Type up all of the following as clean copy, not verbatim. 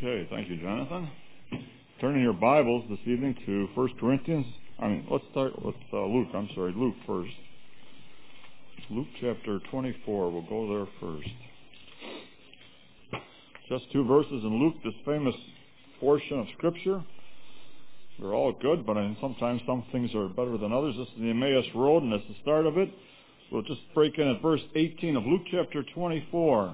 Okay, thank you, Jonathan. Turning your Bibles this evening to 1 Corinthians. Let's start with Luke first. Luke chapter 24. We'll go there first. Just two verses in Luke, this famous portion of Scripture. They're all good, but sometimes some things are better than others. This is the Emmaus Road, and that's the start of it. We'll just break in at verse 18 of Luke chapter 24.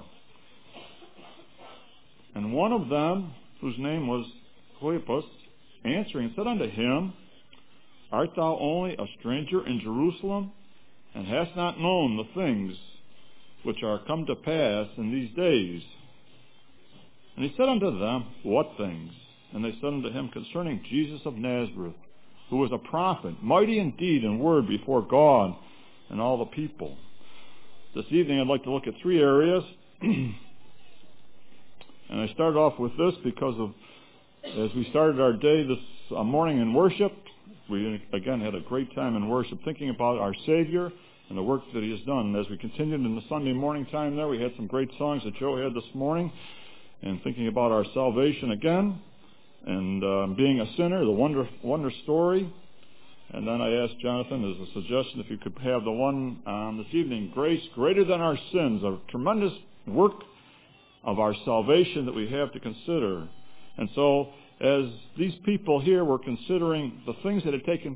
And one of them, whose name was Cleopas, answering, said unto him, Art thou only a stranger in Jerusalem, and hast not known the things which are come to pass in these days? And he said unto them, What things? And they said unto him, Concerning Jesus of Nazareth, who was a prophet, mighty in deed and word before God and all the people. This evening I'd like to look at three areas. And I start off with this because as we started our day this morning in worship, we again had a great time in worship, thinking about our Savior and the work that He has done. As we continued in the Sunday morning time there, we had some great songs that Joe had this morning, and thinking about our salvation again, and being a sinner, the wonder story. And then I asked Jonathan as a suggestion if you could have the one this evening, Grace Greater Than Our Sins, a tremendous work of our salvation that we have to consider. And so, as these people here were considering the things that had taken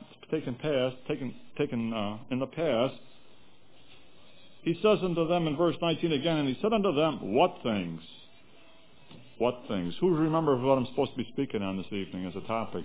in the past, he says unto them in verse 19 again, and he said unto them, What things? What things? Who remembers what I'm supposed to be speaking on this evening as a topic?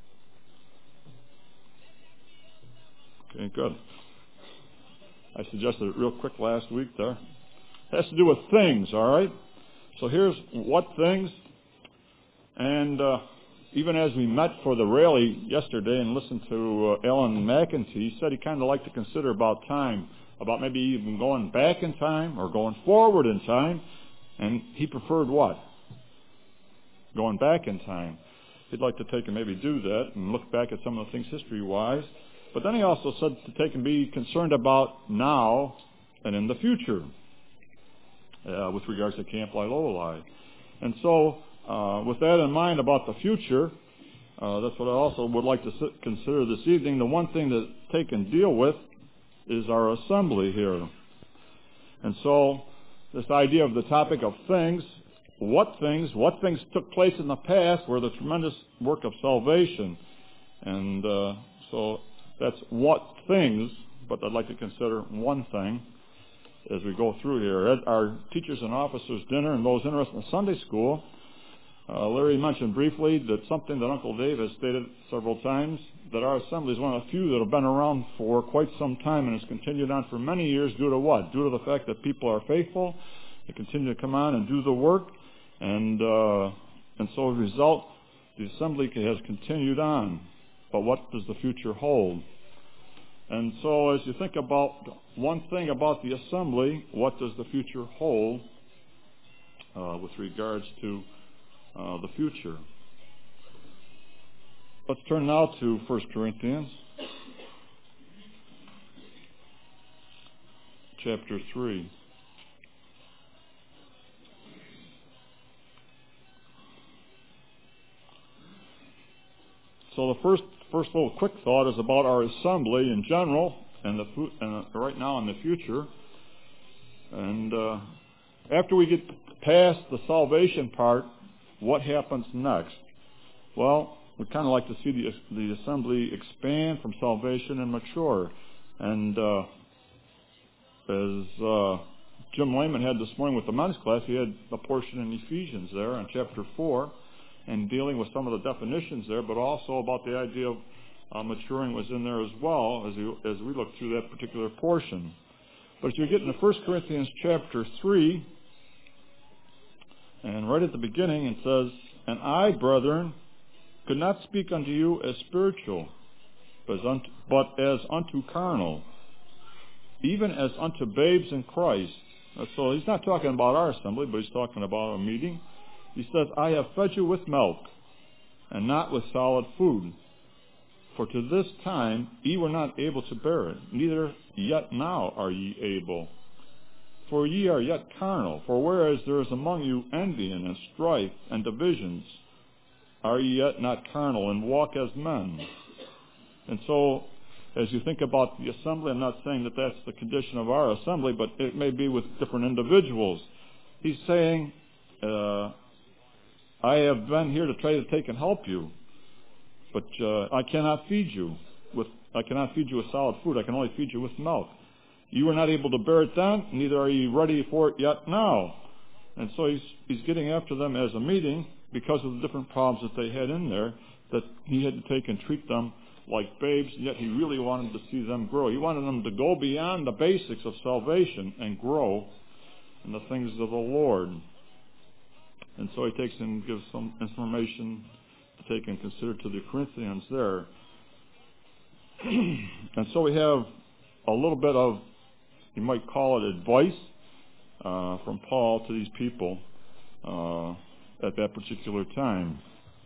Okay, good. I suggested it real quick last week there. It has to do with things, all right? So here's what things. And even as we met for the rally yesterday and listened to Alan McEntee, he said he kind of liked to consider about time, about maybe even going back in time or going forward in time. And he preferred what? Going back in time. He'd like to take and maybe do that and look back at some of the things history-wise. But then he also said to take and be concerned about now and in the future. With regards to Camp Lilolai. And so, with that in mind about the future, that's what I also would like to consider this evening. The one thing that take and deal with is our assembly here. And so, this idea of the topic of things, what things took place in the past were the tremendous work of salvation. And so, that's what things, but I'd like to consider one thing as we go through here. At our Teachers and Officers Dinner and those interested in Sunday school, Larry mentioned briefly that something that Uncle Dave has stated several times, that our assembly is one of the few that have been around for quite some time and has continued on for many years due to what? Due to the fact that people are faithful, they continue to come on and do the work, and so as a result, the assembly has continued on. But what does the future hold? And so as you think about one thing about the assembly, what does the future hold with regards to the future? Let's turn now to 1 Corinthians chapter 3. So the first little quick thought is about our assembly in general and right now in the future. And after we get past the salvation part, what happens next? Well, we kind of like to see the assembly expand from salvation and mature. And as Jim Lehman had this morning with the men's class, he had a portion in Ephesians there in chapter 4. And dealing with some of the definitions there, but also about the idea of maturing was in there as well as we look through that particular portion. But as you get into 1 Corinthians chapter 3, and right at the beginning it says, And I, brethren, could not speak unto you as spiritual, but as unto carnal, even as unto babes in Christ. So he's not talking about our assembly, but he's talking about a meeting. He says, I have fed you with milk, and not with solid food. For to this time ye were not able to bear it, neither yet now are ye able. For ye are yet carnal. For whereas there is among you envying and strife and divisions, are ye yet not carnal, and walk as men? And so, as you think about the assembly, I'm not saying that that's the condition of our assembly, but it may be with different individuals. He's saying, I have been here to try to take and help you, but I cannot feed you with solid food. I can only feed you with milk. You were not able to bear it then, neither are you ready for it yet now. And so he's getting after them as a meeting because of the different problems that they had in there, that he had to take and treat them like babes, and yet he really wanted to see them grow. He wanted them to go beyond the basics of salvation and grow in the things of the Lord. And so he takes and gives some information to take and consider to the Corinthians there. And so we have a little bit of, you might call it advice from Paul to these people at that particular time.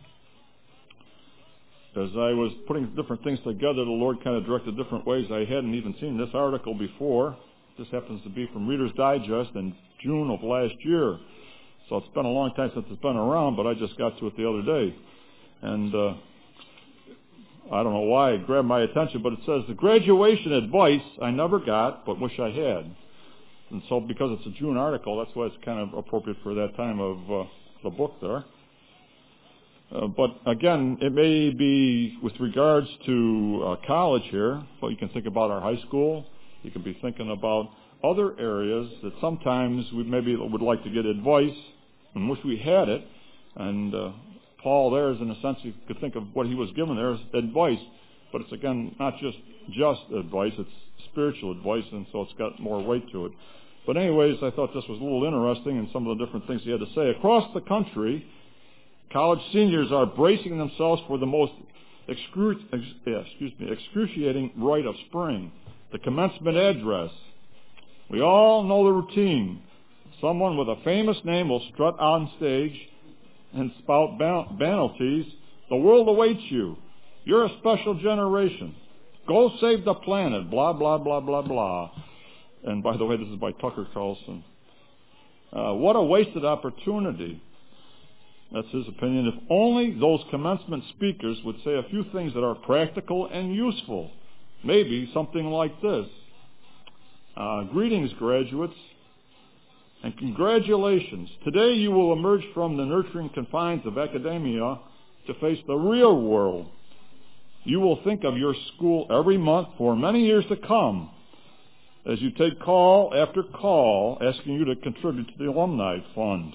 As I was putting different things together, the Lord kind of directed different ways. I hadn't even seen this article before. This happens to be from Reader's Digest in June of last year. So it's been a long time since it's been around, but I just got to it the other day. And I don't know why it grabbed my attention, but it says, the graduation advice I never got, but wish I had. And so because it's a June article, that's why it's kind of appropriate for that time of the book there. But again, it may be with regards to college here, but you can think about our high school. You can be thinking about other areas that sometimes we maybe would like to get advice and wish we had it. And Paul there is, in a sense, you could think of what he was given there as advice. But it's, again, not just advice, it's spiritual advice, and so it's got more weight to it. But anyways, I thought this was a little interesting in some of the different things he had to say. Across the country, college seniors are bracing themselves for the most excruciating rite of spring, the commencement address. We all know the routine. Someone with a famous name will strut on stage and spout banalities. The world awaits you. You're a special generation. Go save the planet. Blah, blah, blah, blah, blah. And by the way, this is by Tucker Carlson. What a wasted opportunity. That's his opinion. If only those commencement speakers would say a few things that are practical and useful. Maybe something like this. Greetings, graduates, and congratulations. Today you will emerge from the nurturing confines of academia to face the real world. You will think of your school every month for many years to come as you take call after call asking you to contribute to the alumni fund.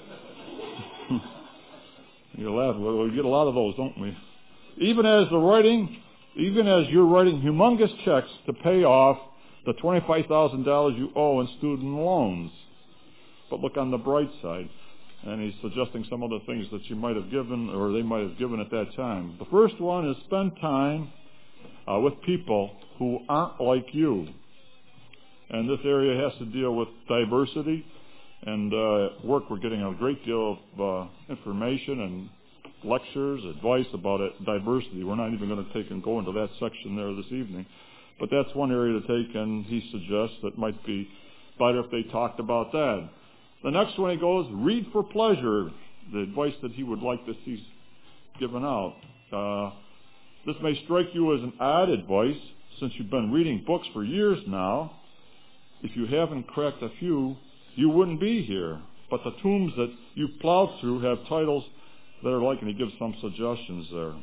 You laugh. Well, we get a lot of those, don't we? Even as you're writing humongous checks to pay off the $25,000 you owe in student loans. But look on the bright side. And he's suggesting some of the things that you might have given, or they might have given at that time. The first one is spend time with people who aren't like you. And this area has to deal with diversity. And work, we're getting a great deal of information and lectures, advice about diversity. We're not even going to take and go into that section there this evening. But that's one area to take, and he suggests that might be better if they talked about that. The next one he goes, read for pleasure, the advice that he would like to see given out. This may strike you as an odd advice, since you've been reading books for years now. If you haven't cracked a few, you wouldn't be here. But the tombs that you've plowed through have titles that are like, and he gives some suggestions there.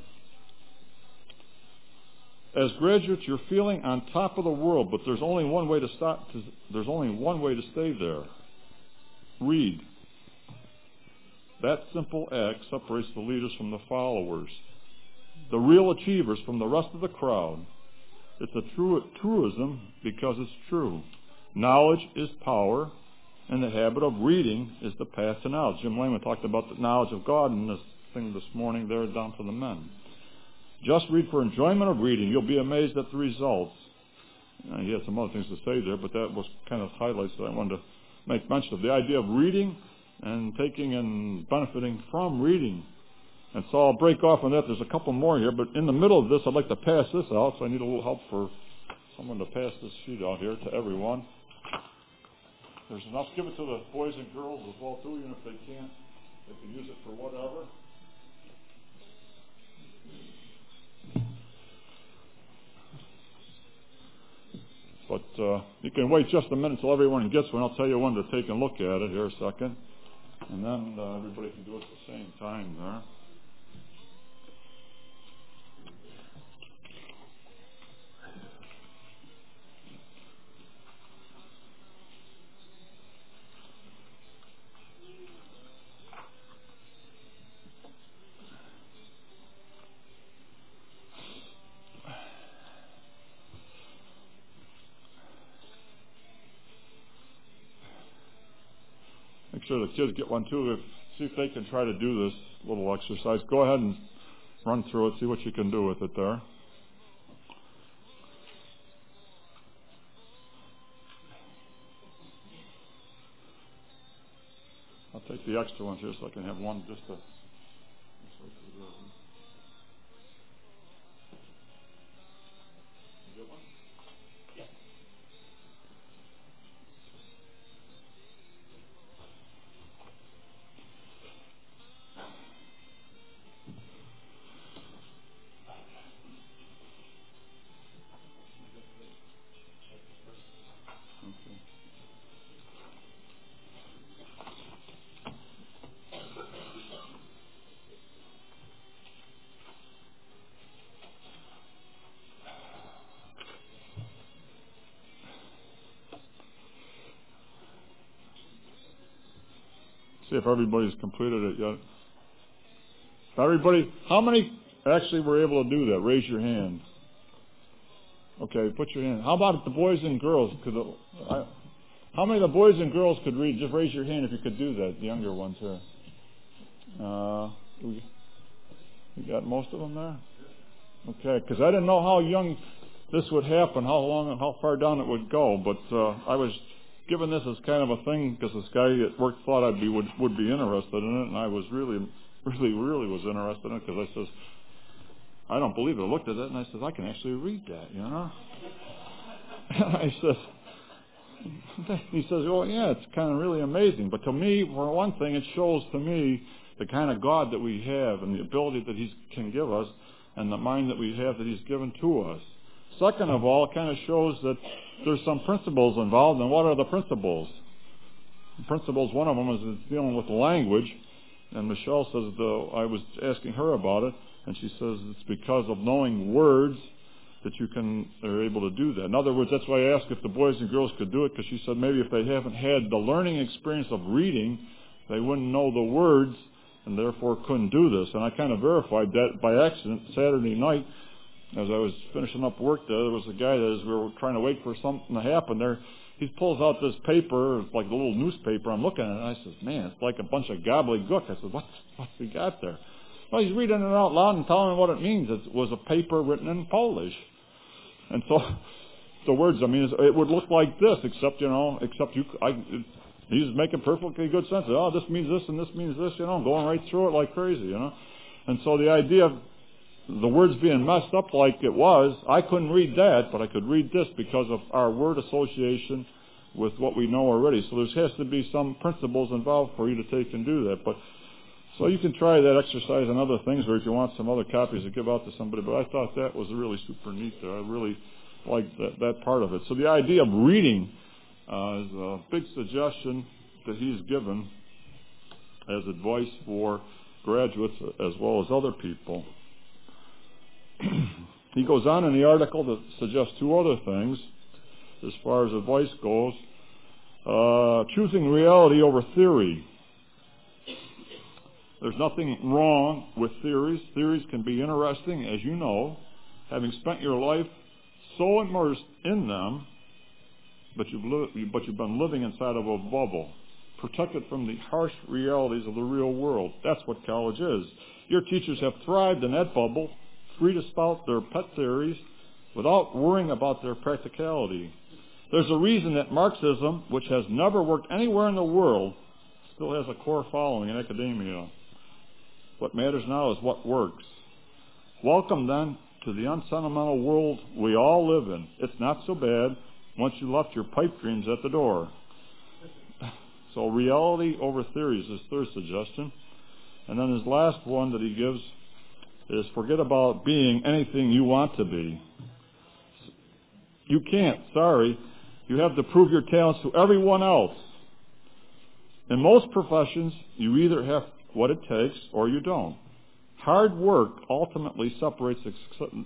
As graduates, you're feeling on top of the world, but there's only one way to there's only one way to stay there. Read. That simple act separates the leaders from the followers, the real achievers from the rest of the crowd. It's a truism because it's true. Knowledge is power, and the habit of reading is the path to knowledge. Jim Lehman talked about the knowledge of God in this thing this morning there down for the men. Just read for enjoyment of reading. You'll be amazed at the results. He had some other things to say there, but that was kind of highlights that I wanted to make mention of. The idea of reading and taking and benefiting from reading. And so I'll break off on that. There's a couple more here, but in the middle of this, I'd like to pass this out, so I need a little help for someone to pass this sheet out here to everyone. there's enough, give it to the boys and girls as well too, even if they can't. They can use it for whatever. But you can wait just a minute until everyone gets one. I'll tell you when to take a look at it here a second. And then everybody can do it at the same time there. Make sure the kids get one too. See if they can try to do this little exercise. Go ahead and run through it. See what you can do with it there. I'll take the extra ones here so I can have one just to... See if everybody's completed it yet. Everybody, how many actually were able to do that? Raise your hand. Okay, put your hand. How about the boys and girls? How many of the boys and girls could read? Just raise your hand if you could do that. The younger ones here. You got most of them there? Okay, because I didn't know how young this would happen, how long and how far down it would go, but I was given this as kind of a thing because this guy at work thought would be interested in it, and I was really was interested in it because I says, I don't believe it. I looked at it and I says, I can actually read that, you know. I says, he says, oh yeah, it's kind of really amazing. But to me, for one thing, it shows to me the kind of God that we have and the ability that He can give us and the mind that we have that He's given to us. Second of all, it kind of shows that there's some principles involved. And what are the principles? The principles, one of them is dealing with language. And Michelle says, I was asking her about it, and she says it's because of knowing words that are able to do that. In other words, that's why I asked if the boys and girls could do it, because she said maybe if they haven't had the learning experience of reading, they wouldn't know the words and therefore couldn't do this. And I kind of verified that by accident Saturday night. As I was finishing up work there was a guy that as we were trying to wait for something to happen there, he pulls out this paper, like a little newspaper. I'm looking at it, and I says, man, it's like a bunch of gobbledygook. I said, what's he got there? Well, he's reading it out loud and telling me what it means. It was a paper written in Polish. And so the words, I mean, it would look like this, except he's making perfectly good sense. Oh, this means this and this means this, going right through it like crazy, And so the idea of the words being messed up like it was, I couldn't read that, but I could read this because of our word association with what we know already. So there has to be some principles involved for you to take and do that. But so you can try that exercise and other things, or if you want some other copies to give out to somebody. But I thought that was really super neat there. I really liked that part of it. So the idea of reading is a big suggestion that he's given as advice for graduates as well as other people. He goes on in the article to suggest two other things as far as advice goes. Choosing reality over theory. There's nothing wrong with theories. Theories can be interesting, as you know, having spent your life so immersed in them, but you've been living inside of a bubble, protected from the harsh realities of the real world. That's what college is. Your teachers have thrived in that bubble, free to spout their pet theories without worrying about their practicality. There's a reason that Marxism, which has never worked anywhere in the world, still has a core following in academia. What matters now is what works. Welcome, then, to the unsentimental world we all live in. It's not so bad once you left your pipe dreams at the door. So reality over theory is his third suggestion. And then his last one that he gives is forget about being anything you want to be. You can't, sorry. You have to prove your talents to everyone else. In most professions, you either have what it takes or you don't. Hard work ultimately separates the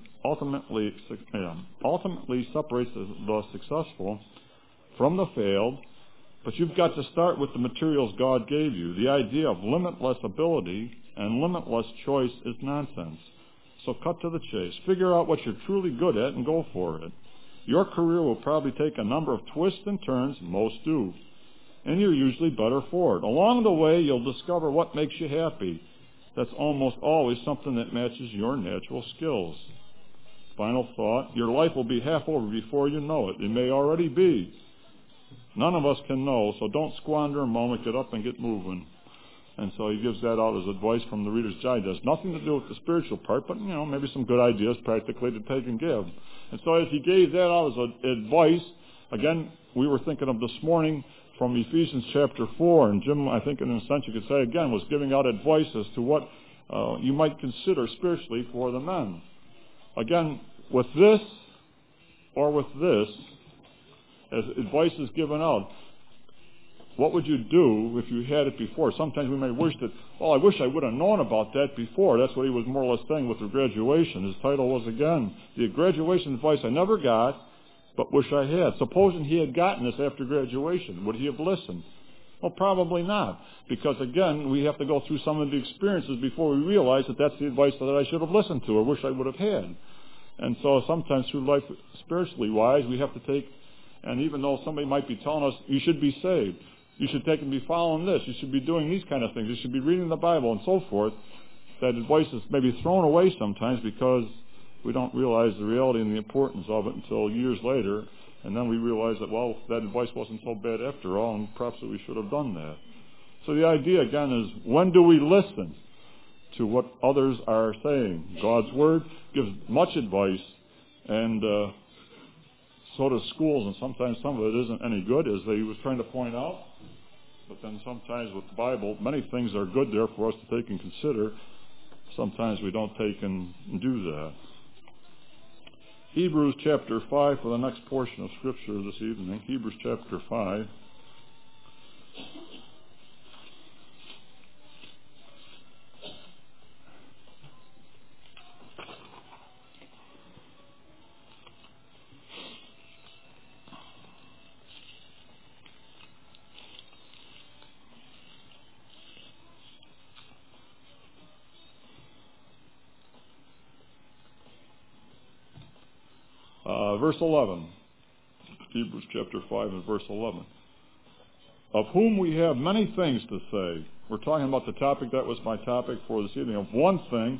successful from the failed, but you've got to start with the materials God gave you. The idea of limitless ability and limitless choice is nonsense. So cut to the chase. Figure out what you're truly good at and go for it. Your career will probably take a number of twists and turns, most do, and you're usually better for it. Along the way, you'll discover what makes you happy. That's almost always something that matches your natural skills. Final thought, your life will be half over before you know it. It may already be. None of us can know, so don't squander a moment. Get up and get moving. And so he gives that out as advice from the Reader's Digest. Nothing to do with the spiritual part, but, maybe some good ideas practically to take and give. And so as he gave that out as advice, again, we were thinking of this morning from Ephesians chapter 4, and Jim, I think in a sense you could say again, was giving out advice as to what you might consider spiritually for the men. Again, with this or with this, as advice is given out, what would you do if you had it before? Sometimes we may wish that, I wish I would have known about that before. That's what he was more or less saying with the graduation. His title was, again, the graduation advice I never got, but wish I had. Supposing he had gotten this after graduation, would he have listened? Well, probably not. Because, again, we have to go through some of the experiences before we realize that that's the advice that I should have listened to or wish I would have had. And so sometimes through life, spiritually wise, we have to take, and even though somebody might be telling us, you should be saved, you should take and be following this, you should be doing these kind of things, you should be reading the Bible and so forth, that advice is maybe thrown away sometimes because we don't realize the reality and the importance of it until years later, and then we realize that, that advice wasn't so bad after all, and perhaps that we should have done that. So the idea, again, is when do we listen to what others are saying? God's Word gives much advice, and so does schools, and sometimes some of it isn't any good, as he was trying to point out. But then sometimes with the Bible, many things are good there for us to take and consider. Sometimes we don't take and do that. Hebrews chapter 5 for the next portion of Scripture this evening. Hebrews chapter 5. Verse 11, Hebrews chapter 5 and verse 11. Of whom we have many things to say. We're talking about the topic that was my topic for this evening, of one thing,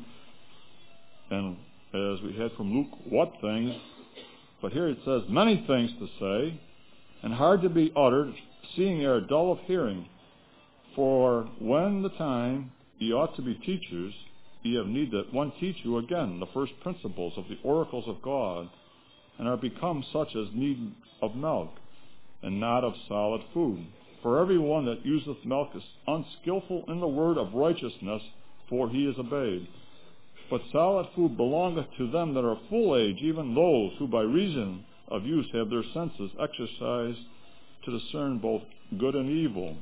and as we had from Luke, what things, but here it says many things to say, and hard to be uttered, seeing ye are dull of hearing. For when the time ye ought to be teachers, ye have need that one teach you again the first principles of the oracles of God, and are become such as need of milk, and not of solid food. For every one that useth milk is unskillful in the word of righteousness, for he is a babe. But solid food belongeth to them that are full age, even those who by reason of use have their senses exercised to discern both good and evil.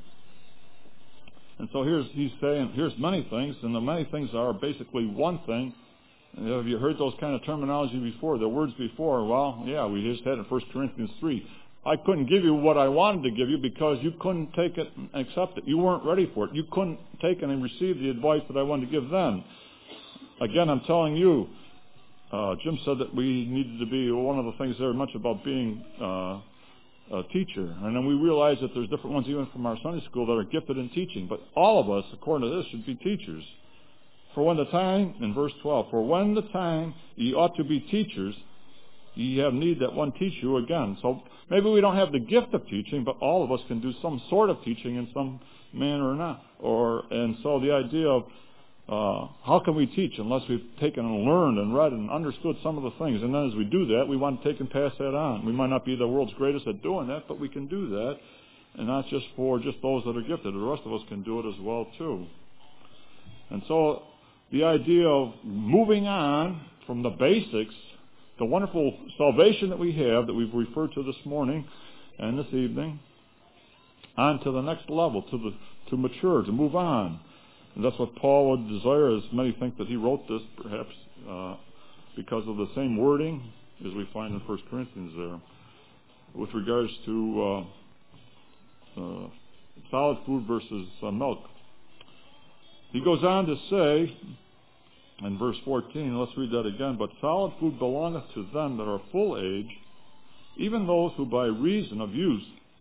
And so he's saying, here's many things, and the many things are basically one thing. Have you heard those kind of terminology before, the words before? Well, yeah, we just had in 1 Corinthians 3. I couldn't give you what I wanted to give you because you couldn't take it and accept it. You weren't ready for it. You couldn't take it and receive the advice that I wanted to give them. Again, I'm telling you, Jim said that we needed to be, one of the things there much about being a teacher. And then we realize that there's different ones even from our Sunday school that are gifted in teaching. But all of us, according to this, should be teachers. For when the time, in verse 12, for when the time ye ought to be teachers, ye have need that one teach you again. So maybe we don't have the gift of teaching, but all of us can do some sort of teaching in some manner or not. And so the idea of how can we teach unless we've taken and learned and read and understood some of the things. And then as we do that, we want to take and pass that on. We might not be the world's greatest at doing that, but we can do that. and not just for just those that are gifted. The rest of us can do it as well too. And so the idea of moving on from the basics, the wonderful salvation that we have, that we've referred to this morning and this evening, on to the next level, to mature, to move on. And that's what Paul would desire, as many think that he wrote this perhaps because of the same wording as we find in 1 Corinthians there, with regards to solid food versus milk. He goes on to say in verse 14, let's read that again, but solid food belongeth to them that are full age, even those who by reason of use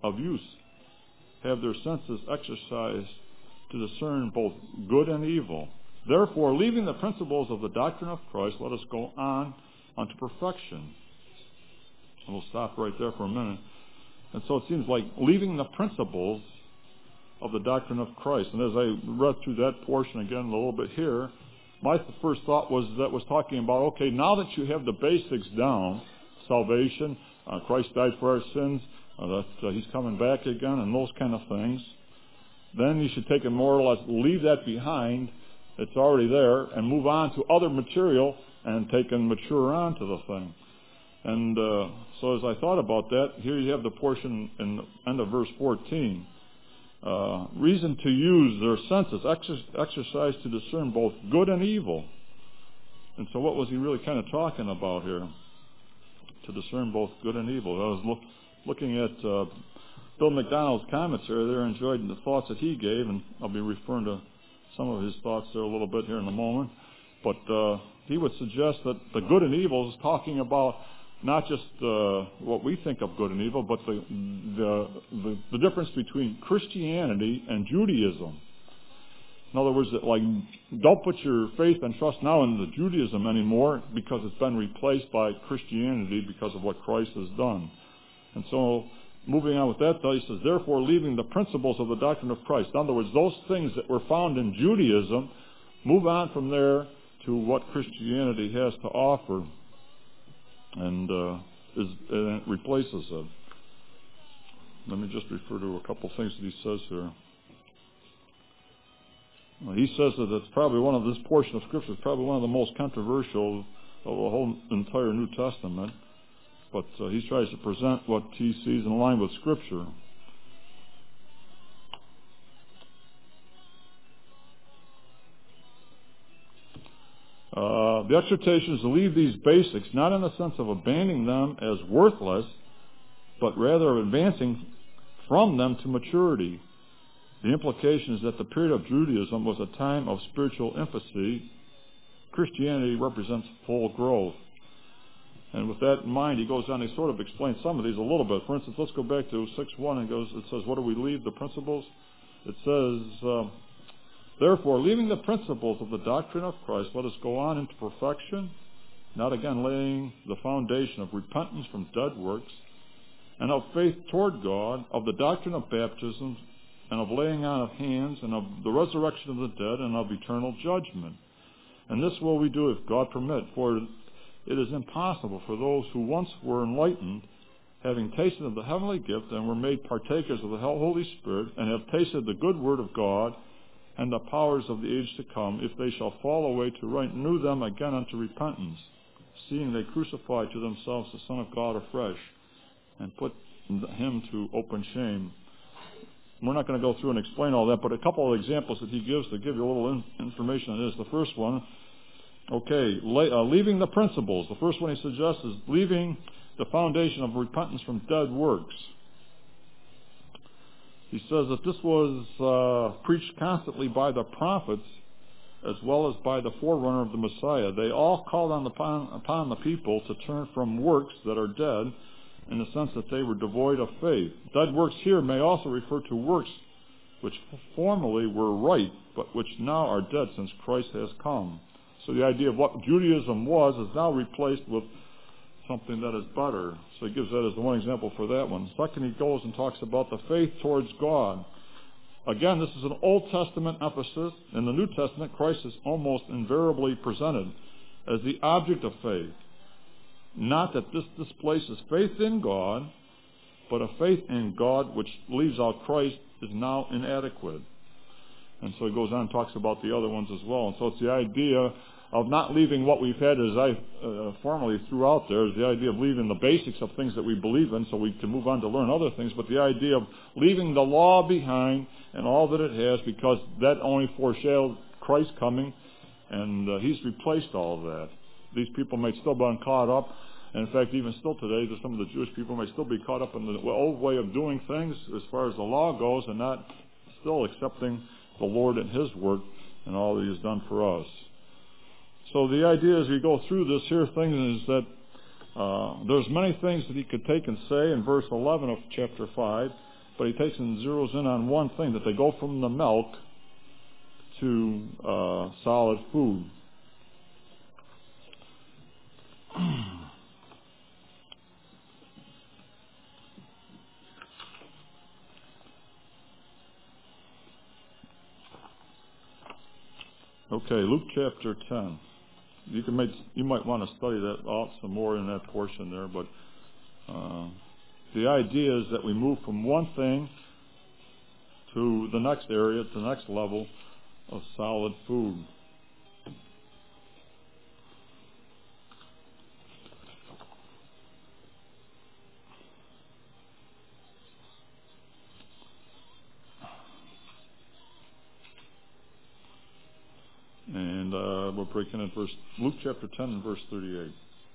have their senses exercised to discern both good and evil. Therefore, leaving the principles of the doctrine of Christ, let us go on unto perfection. And we'll stop right there for a minute. And so it seems like leaving the principles of the doctrine of Christ. And as I read through that portion again a little bit here, my first thought was talking about, okay, now that you have the basics down, salvation, Christ died for our sins, that He's coming back again, and those kind of things, then you should take and more or less leave that behind. It's already there, and move on to other material and take and mature on to the thing. And so as I thought about that, here you have the portion in the end of verse 14. Reason to use their senses, exercise to discern both good and evil. And so what was he really kind of talking about here? To discern both good and evil. I was looking at Bill McDonald's commentary there, enjoyed the thoughts that he gave, and I'll be referring to some of his thoughts there a little bit here in a moment. But he would suggest that the good and evil is talking about not just what we think of good and evil, but the difference between Christianity and Judaism. In other words, that, like, don't put your faith and trust now in the Judaism anymore because it's been replaced by Christianity because of what Christ has done. And so, moving on with that, though, he says, therefore, leaving the principles of the doctrine of Christ. In other words, those things that were found in Judaism, move on from there to what Christianity has to offer, and it replaces it. Let me just refer to a couple things that he says here. He says that it's probably one of this portion of Scripture is probably one of the most controversial of the whole entire New Testament. But he tries to present what he sees in line with Scripture. The exhortation is to leave these basics, not in the sense of abandoning them as worthless, but rather of advancing from them to maturity. The implication is that the period of Judaism was a time of spiritual infancy. Christianity represents full growth. And with that in mind, he goes on, he sort of explains some of these a little bit. For instance, let's go back to 6:1 and it says, what do we leave? The principles? It says, therefore, leaving the principles of the doctrine of Christ, let us go on into perfection, not again laying the foundation of repentance from dead works, and of faith toward God, of the doctrine of baptism, and of laying on of hands, and of the resurrection of the dead, and of eternal judgment. And this will we do if God permit, for it is impossible for those who once were enlightened, having tasted of the heavenly gift, and were made partakers of the Holy Spirit, and have tasted the good word of God, and the powers of the age to come, if they shall fall away, to renew them again unto repentance, seeing they crucify to themselves the Son of God afresh, and put him to open shame. We're not going to go through and explain all that, but a couple of examples that he gives to give you a little information on this. The first one, leaving the principles. The first one he suggests is leaving the foundation of repentance from dead works. He says that this was preached constantly by the prophets as well as by the forerunner of the Messiah. They all called upon the people to turn from works that are dead, in the sense that they were devoid of faith. Dead works here may also refer to works which formerly were right, but which now are dead since Christ has come. So the idea of what Judaism was is now replaced with something that is better. So he gives that as the one example for that one. Second, he goes and talks about the faith towards God. Again, this is an Old Testament emphasis. In the New Testament, Christ is almost invariably presented as the object of faith. Not that this displaces faith in God, but a faith in God which leaves out Christ is now inadequate. And so he goes on and talks about the other ones as well. And so it's the idea of not leaving what we've had, as I formerly threw out there, is the idea of leaving the basics of things that we believe in so we can move on to learn other things, but the idea of leaving the law behind and all that it has, because that only foreshadowed Christ coming, and he's replaced all of that. These people may still be caught up, and in fact, even still today, some of the Jewish people may still be caught up in the old way of doing things as far as the law goes, and not still accepting the Lord and his work and all that he has done for us. So the idea as we go through this here thing is that there's many things that he could take and say in verse 11 of chapter 5, but he takes and zeroes in on one thing, that they go from the milk to solid food. Okay, Luke chapter 10. You might want to study that out some more in that portion there, but the idea is that we move from one thing to the next area, to the next level of solid food. And we're breaking in Luke chapter 10 and verse 38.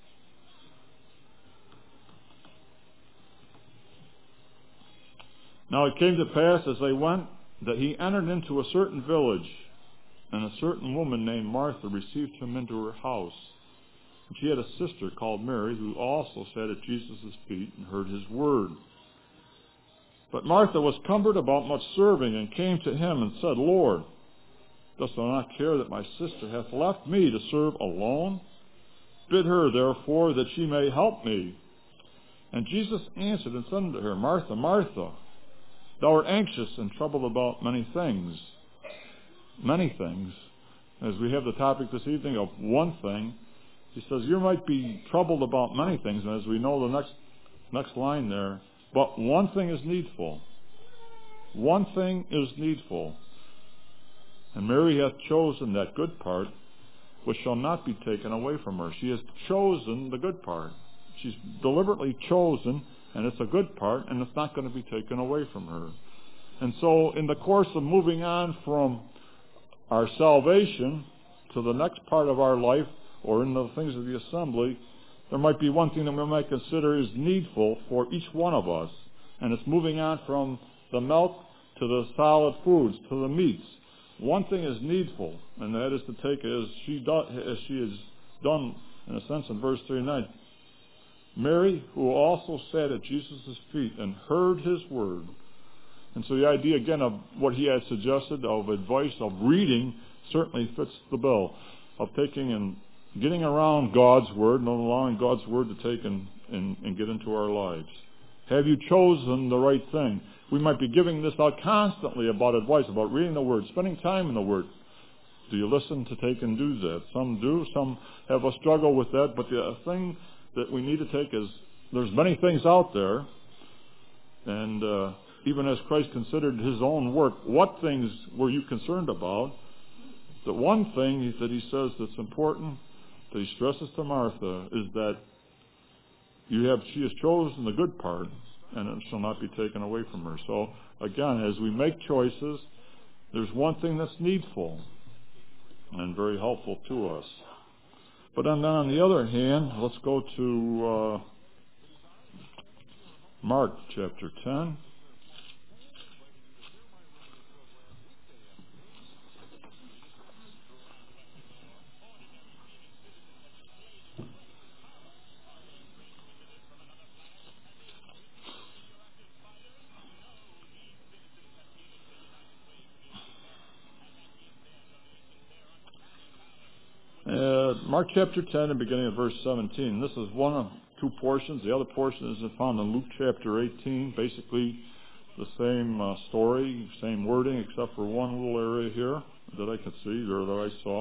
Now it came to pass as they went that he entered into a certain village, and a certain woman named Martha received him into her house. And she had a sister called Mary, who also sat at Jesus' feet and heard his word. But Martha was cumbered about much serving, and came to him and said, Lord, dost thou not care that my sister hath left me to serve alone? Bid her, therefore, that she may help me. And Jesus answered and said unto her, Martha, Martha, thou art anxious and troubled about many things. Many things. As we have the topic this evening of one thing, he says, you might be troubled about many things. And as we know the next line there, but one thing is needful. One thing is needful. And Mary hath chosen that good part, which shall not be taken away from her. She has chosen the good part. She's deliberately chosen, and it's a good part, and it's not going to be taken away from her. And so in the course of moving on from our salvation to the next part of our life, or in the things of the assembly, there might be one thing that we might consider is needful for each one of us. And it's moving on from the milk to the solid foods, to the meats. One thing is needful, and that is to take as she has done, in a sense, in verse 39. Mary, who also sat at Jesus' feet and heard his word. And so the idea, again, of what he had suggested, of advice, of reading, certainly fits the bill, of taking and getting around God's word and allowing God's word to take and get into our lives. Have you chosen the right thing? We might be giving this out constantly about advice, about reading the Word, spending time in the Word. Do you listen to take and do that? Some do, some have a struggle with that, but the thing that we need to take is, there's many things out there, and even as Christ considered his own work, what things were you concerned about? The one thing that he says that's important, that he stresses to Martha, is that she has chosen the good part, and it shall not be taken away from her. So, again, as we make choices, there's one thing that's needful and very helpful to us. But then on the other hand, let's go to Mark chapter 10. Mark chapter 10 and beginning of verse 17. This is one of two portions. The other portion is found in Luke chapter 18. Basically the same story, same wording, except for one little area here that I could see or that I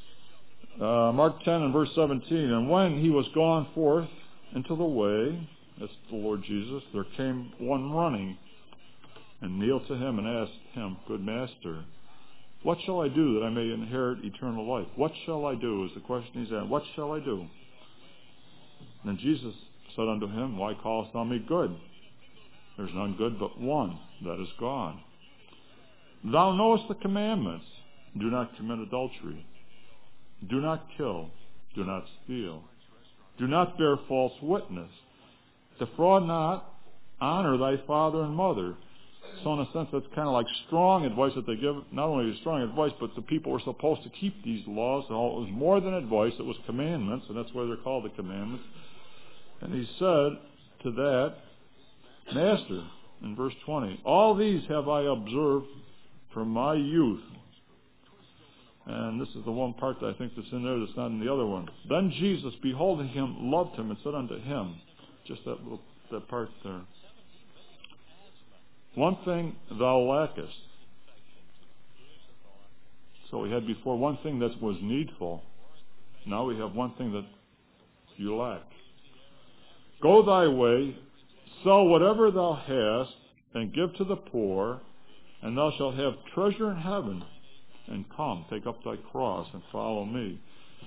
saw. Mark 10 and verse 17. And when he was gone forth into the way, that's the Lord Jesus, there came one running and kneeled to him and asked him, "Good master, what shall I do that I may inherit eternal life?" What shall I do is the question he's asked. What shall I do? And then Jesus said unto him, "Why callest thou me good? There's none good but one, that is God. Thou knowest the commandments. Do not commit adultery. Do not kill. Do not steal. Do not bear false witness. Defraud not. Honor thy father and mother." So in a sense, that's kind of like strong advice that they give. Not only strong advice, but the people were supposed to keep these laws. So it was more than advice. It was commandments, and that's why they're called the commandments. And he said to that, "Master," in verse 20, "all these have I observed from my youth." And this is the one part that I think that's in there that's not in the other one. "Then Jesus, beholding him, loved him, and said unto him," just that part there, "One thing thou lackest." So we had before one thing that was needful. Now we have one thing that you lack. "Go thy way, sell whatever thou hast, and give to the poor, and thou shalt have treasure in heaven. And come, take up thy cross, and follow me."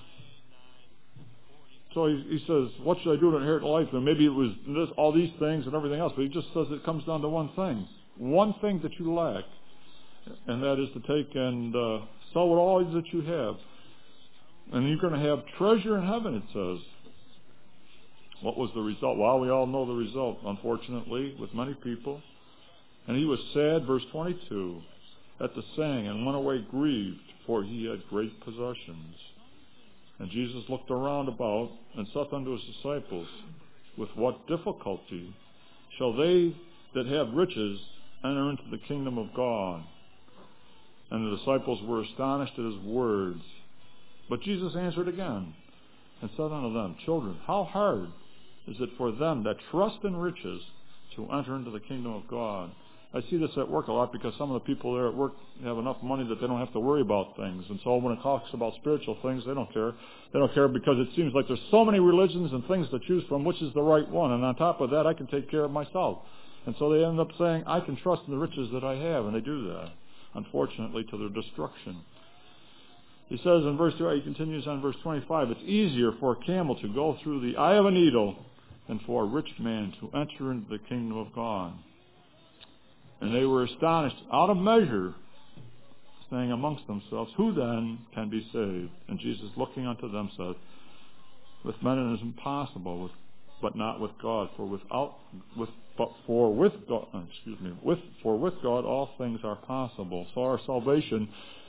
So he says, what should I do to inherit life? And maybe it was this, all these things and everything else, but he just says it comes down to one thing. One thing that you lack, and that is to take and sell all that you have. And you're going to have treasure in heaven, it says. What was the result? Well, we all know the result, unfortunately, with many people. "And he was sad," verse 22, "at the saying, and went away grieved, for he had great possessions. And Jesus looked around about, and saith unto his disciples, With what difficulty shall they that have riches enter into the kingdom of God?" And the disciples were astonished at his words. But Jesus answered again, and said unto them, "Children, how hard is it for them that trust in riches to enter into the kingdom of God?" I see this at work a lot because some of the people there at work have enough money that they don't have to worry about things. And so when it talks about spiritual things, they don't care. They don't care because it seems like there's so many religions and things to choose from, which is the right one. And on top of that, I can take care of myself. And so they end up saying, I can trust in the riches that I have. And they do that, unfortunately, to their destruction. He says in verse 2, he continues on verse 25, "It's easier for a camel to go through the eye of a needle than for a rich man to enter into the kingdom of God." And they were astonished out of measure, saying amongst themselves, "Who then can be saved?" And Jesus, looking unto them, said, "With men it is impossible, but not with God. For with God all things are possible." So our salvation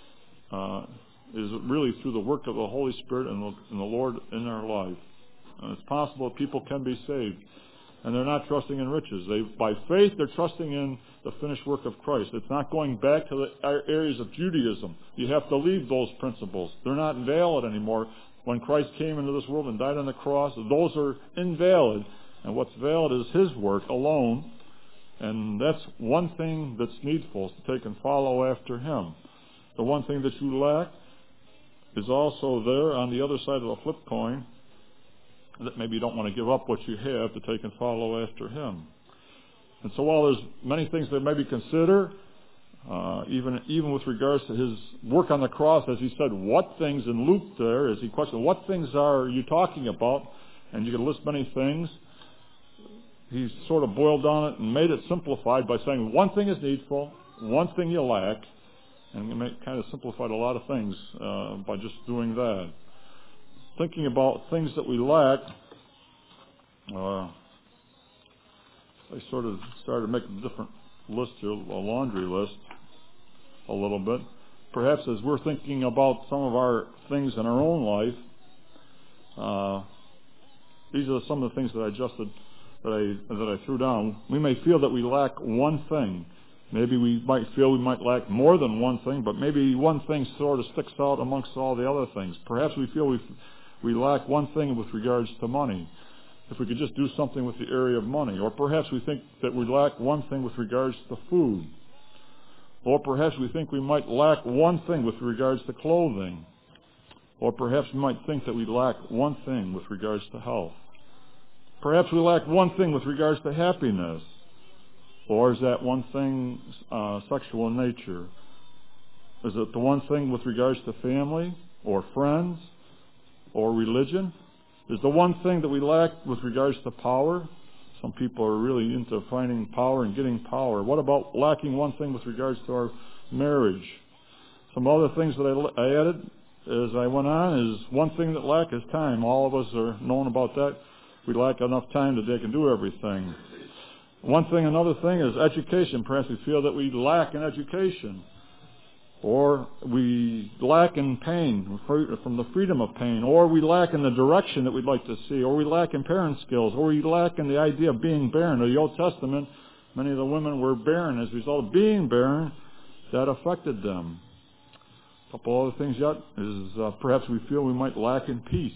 is really through the work of the Holy Spirit and the Lord in our life. And it's possible people can be saved. And they're not trusting in riches. By faith, they're trusting in the finished work of Christ. It's not going back to the areas of Judaism. You have to leave those principles. They're not valid anymore. When Christ came into this world and died on the cross, those are invalid. And what's valid is his work alone. And that's one thing that's needful, is to take and follow after him. The one thing that you lack is also there on the other side of the flip coin, that maybe you don't want to give up what you have to take and follow after him. And so while there's many things that maybe consider, even with regards to his work on the cross, as he said, what things in Luke there, as he questioned, what things are you talking about? And you can list many things. He sort of boiled down it and made it simplified by saying one thing is needful, one thing you lack, and he kind of simplified a lot of things by just doing that. Thinking about things that we lack, I sort of started making a different list here, a laundry list, a little bit. Perhaps as we're thinking about some of our things in our own life, these are some of the things that I threw down. We may feel that we lack one thing. Maybe we might feel we might lack more than one thing, but maybe one thing sort of sticks out amongst all the other things. Perhaps we feel we lack one thing with regards to money. If we could just do something with the area of money. Or perhaps we think that we lack one thing with regards to food. Or perhaps we think we might lack one thing with regards to clothing. Or perhaps we might think that we lack one thing with regards to health. Perhaps we lack one thing with regards to happiness. Or is that one thing sexual in nature? Is it the one thing with regards to family or friends or religion? Is the one thing that we lack with regards to power? Some people are really into finding power and getting power. What about lacking one thing with regards to our marriage? Some other things that I added as I went on is one thing that lack is time. All of us are known about that. We lack enough time that they can do everything. Another thing is education. Perhaps we feel that we lack in education. Or we lack in pain, from the freedom of pain. Or we lack in the direction that we'd like to see. Or we lack in parent skills. Or we lack in the idea of being barren. In the Old Testament, many of the women were barren. As a result of being barren, that affected them. A couple other things yet is perhaps we feel we might lack in peace.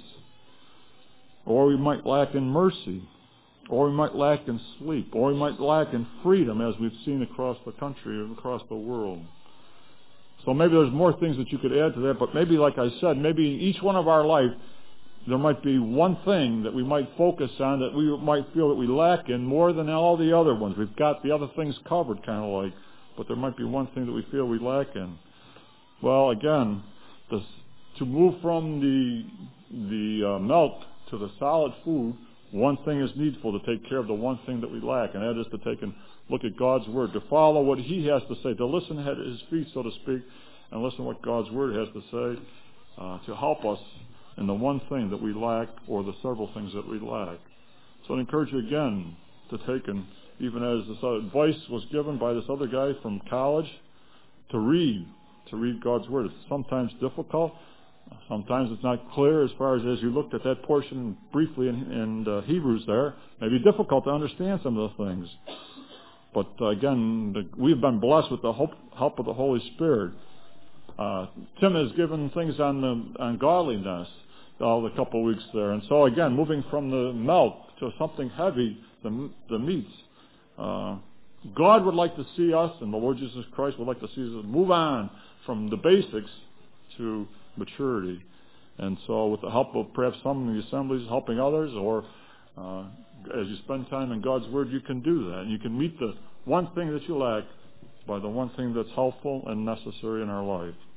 Or we might lack in mercy. Or we might lack in sleep. Or we might lack in freedom, as we've seen across the country and across the world. So maybe there's more things that you could add to that, but maybe, like I said, maybe in each one of our life, there might be one thing that we might focus on that we might feel that we lack in more than all the other ones. We've got the other things covered, kind of like, but there might be one thing that we feel we lack in. Well, again, to move from the milk to the solid food, one thing is needful to take care of the one thing that we lack, and that is to take and look at God's Word, to follow what He has to say, to listen at His feet, so to speak, and listen to what God's Word has to say to help us in the one thing that we lack or the several things that we lack. So I encourage you again to take, and even as this advice was given by this other guy from college, to read God's Word. It's sometimes difficult. Sometimes it's not clear as far as you looked at that portion briefly in Hebrews there. It may be difficult to understand some of the things. But again, we've been blessed with the help of the Holy Spirit. Tim has given things on godliness a couple of weeks there. And so again, moving from the milk to something heavy, the meats. God would like to see us, and the Lord Jesus Christ would like to see us move on from the basics to maturity. And so with the help of perhaps some of the assemblies helping others, or as you spend time in God's Word, you can do that. And you can meet the one thing that you lack by the one thing that's helpful and necessary in our life.